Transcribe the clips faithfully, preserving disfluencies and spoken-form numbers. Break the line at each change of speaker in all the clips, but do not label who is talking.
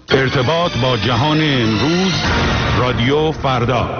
ارتباط با جهان امروز، رادیو فردا.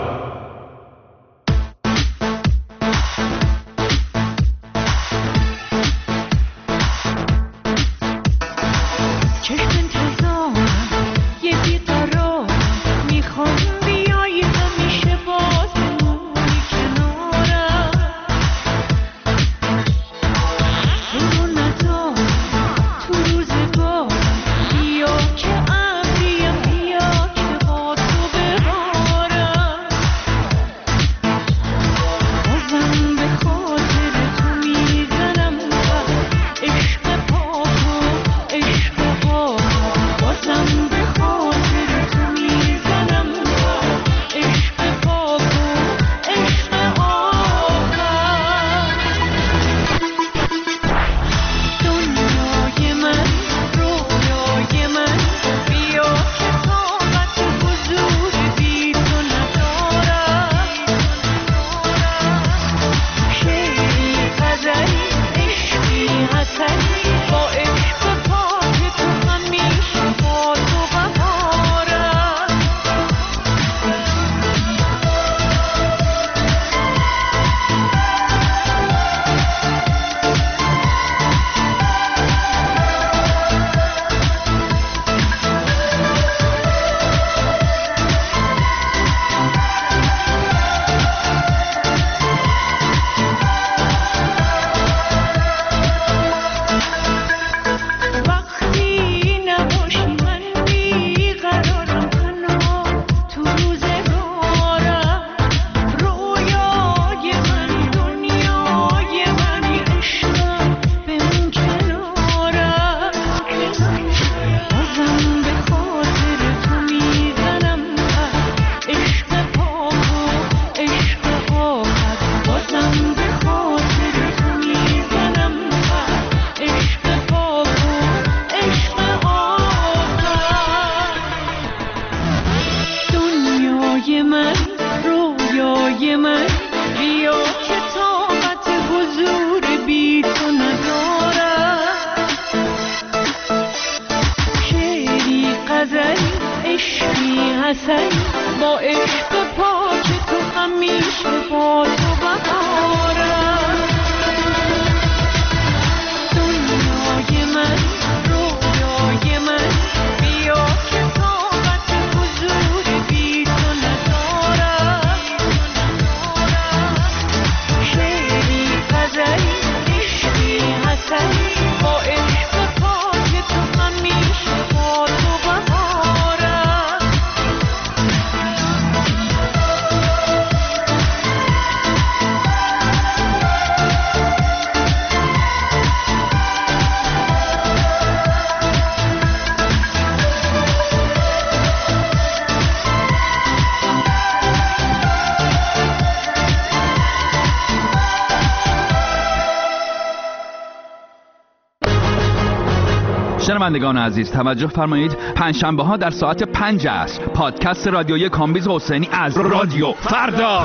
شنوندگان عزیز توجه فرمایید، پنجشنبه ها در ساعت پنج عصر پادکست رادیویی کامبیز حسینی از رادیو فردا.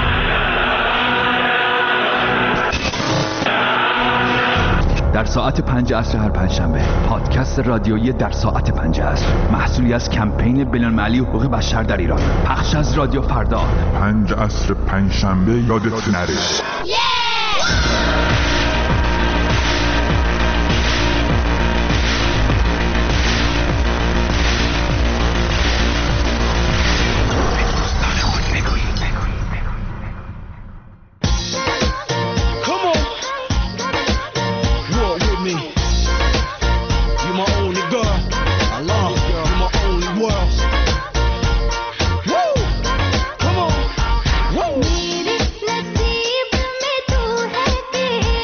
در ساعت پنج عصر هر پنجشنبه پادکست رادیویی در ساعت پنج عصر، محصولی از کمپین بین‌المللی حقوق بشر در ایران، پخش از رادیو فردا.
پنج عصر پنجشنبه یادت نره.
मेरे नसीब में तू है।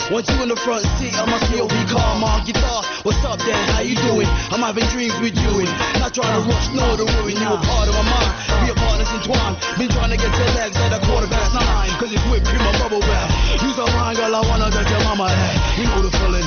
Want you in the front seat of my C O V car, my guitar. What's up, Dan? How you doing? I'm having dreams with you and not trying to rush, nor to ruin you. A part of my mind, we are partners entwined. Been trying to get your legs at a quarter past nine, cause it's whipped cream or bubble wrap. Use a line, girl, I wanna get your mama that. You know the feeling.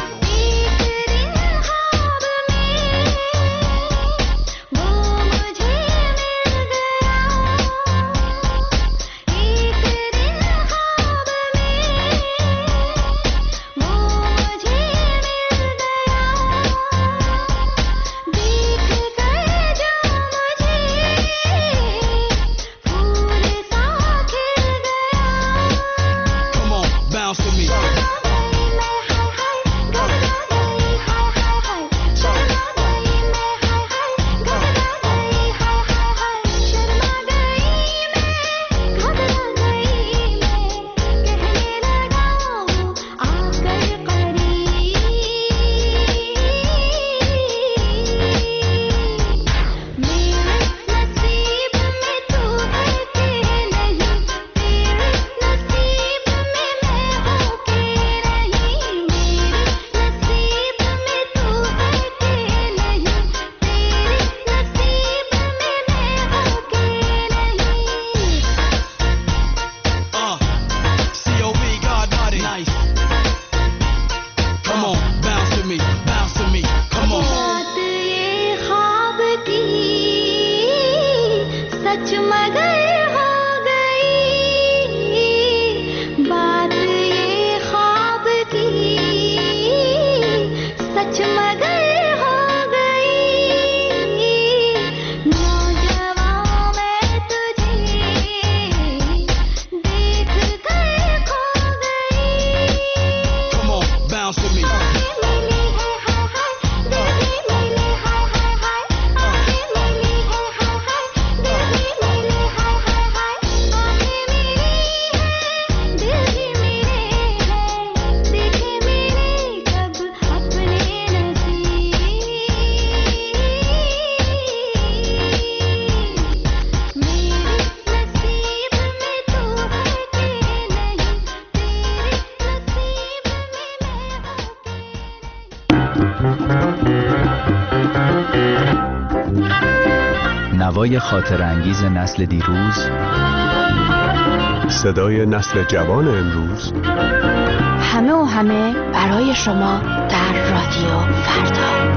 نوای خاطر انگیز نسل دیروز،
صدای نسل جوان امروز،
همه و همه برای شما در رادیو فردا.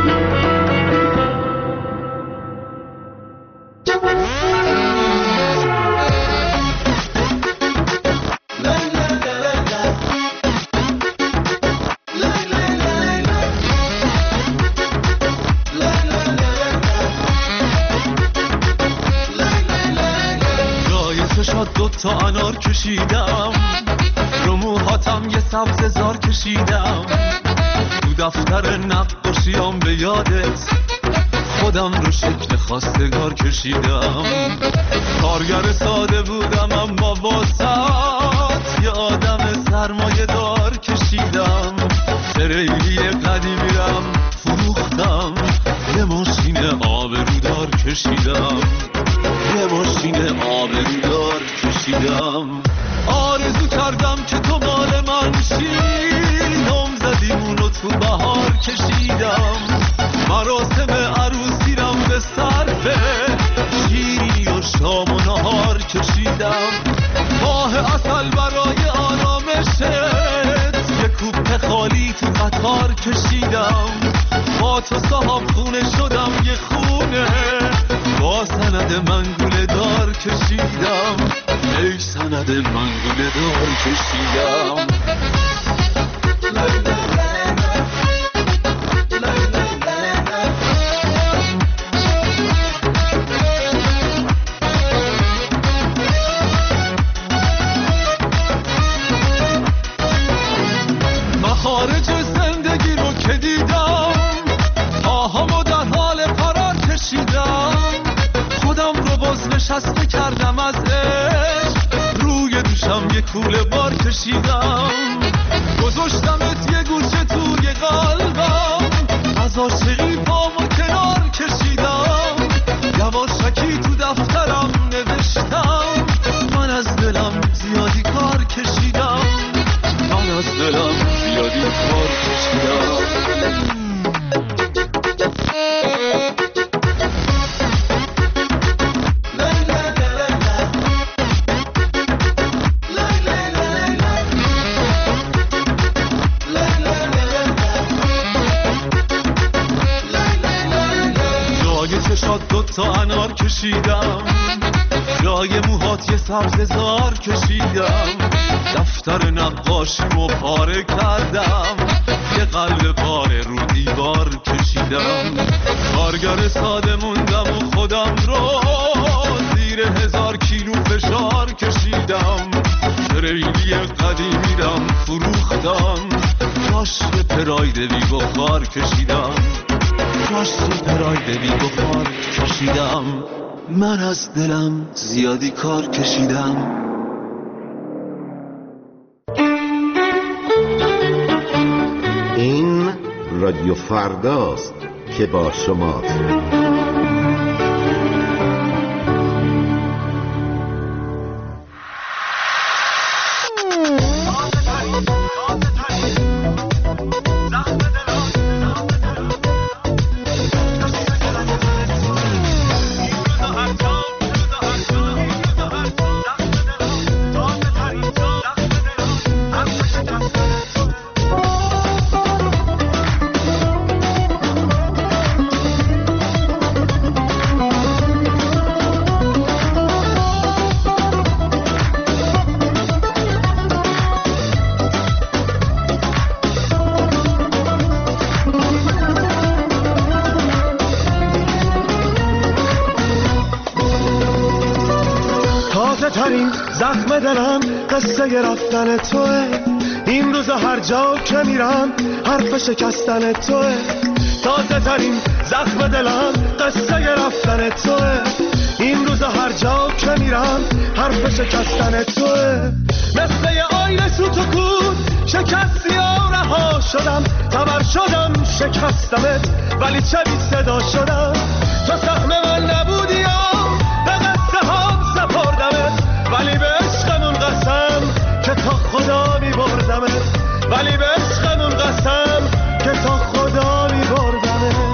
تا انار کشیدم، رو موهاتم یه سبز زار کشیدم، تو دفتر نقاشیام به یادت خودم رو شکل خواستگار کشیدم. کارگر ساده بودم اما واسط یه آدم سرمایه دار کشیدم. تریلی قدیمیرم فروختم، یه ماشین آبرودار کشیدم، یه ماشین آبرودار کشیدم. آرزو کردم که تو مال من شی، نام زدیمونو تو بهار کشیدم. مراسم عروسی رم به صرفه شیرینی و شام و نهار کشیدم. ماه عسل برای آرامشت یه کوپه خالی تو قطار کشیدم. با تو صاحب خونه شدم یه خونه، با سند منگوله دار کشیدم. ای سند منگوله دار کشیدم. مخارج زندگی رو که دیدم، آهامو در حال قرار کشیدم. خودم رو باز نشسته کردم از عشق، روی دوشم یه کوله بار کشیدم. گذاشتمت یه گوشه توی قلبم، از عاشقی پامو کنار کشیدم. یواشکی تو دفترم نوشتم، من از دلم زیادی کار کشیدم، من از دلم زیادی کار کشیدم. چشات دوتا انار کشیدم، جای موهات یه سبز زار کشیدم، دفتر نقاشیمو پاره کردم، یه قلب پاره رو دیوار کشیدم. کارگر ساده موندم و خودم رو زیر هزار کیلو فشار کشیدم. تریلی قدیمیدم فروختم، جاش به پراید بی‌بخار کشیدم، جاش به پراید بی‌بخار کشیدم. من از دلم زیادی کار کشیدم.
این رادیو فرداست که با شماست.
زخم دلم قصه رفتن توه، این روزا هر جا که میرم حرف شکستن توه. تازه ترین زخم دلم قصه رفتن توه، این روزا هر جا که میرم حرف شکستن توه. مثل یه آینه سوت و کود شکستی و رها شدم، تبر شدم شکستمت ولی چه بی صدا شدم. تو سهم من نبودی یا به قصه هم سپردمت، ولی به عشقمون قسم که تا خدا می بردمت، ولی به عشقمون قسم که تا خدا می بردمت.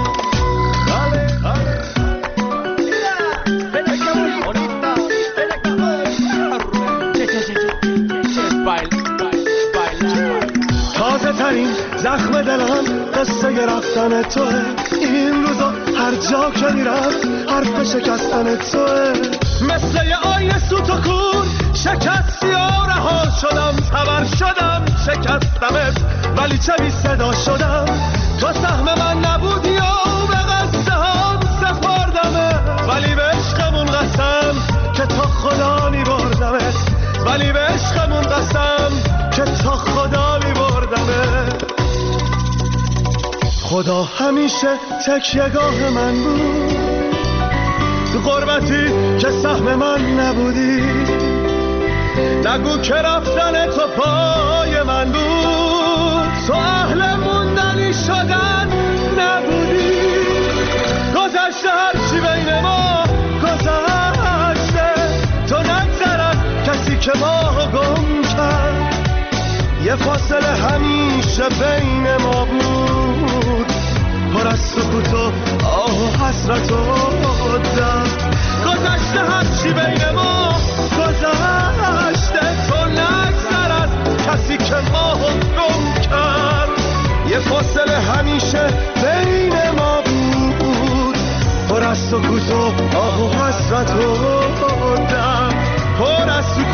تازه ترین زخم دلم قصه رفتن توه، این روزا هر جا که میرم حرف شکستن توه. مثل یه آینه سوت و کور شکستی و رها شدم، تبر شدم شکستمت ولی چه بی صدا شدم. تو سهم من نبودی و به قصه هم سپردمت، ولی به عشقمون قسم که تا خدا می بردمت، ولی به عشقمون قسم که تا خدا می بردمت. خدا همیشه تکیه‌گاه من بود، تو غربتی که سهم من نبودی. نگو که رفتن تو پای من بود، تو اهل موندنی شدن نبودی. گذشته هرچی بین ما گذشته، تو نگذر از کسی که ما گم کرد. یه فاصله همیشه بین ما بود، پر از سکوت و آه و حسرت و درد. گذشته هرچی بین ما گذشته، تو نگذر از کسی که ما گم کرد. یه فاصله همیشه بین ما بود، پر از سکوت و آه و حسرت و درد. پر از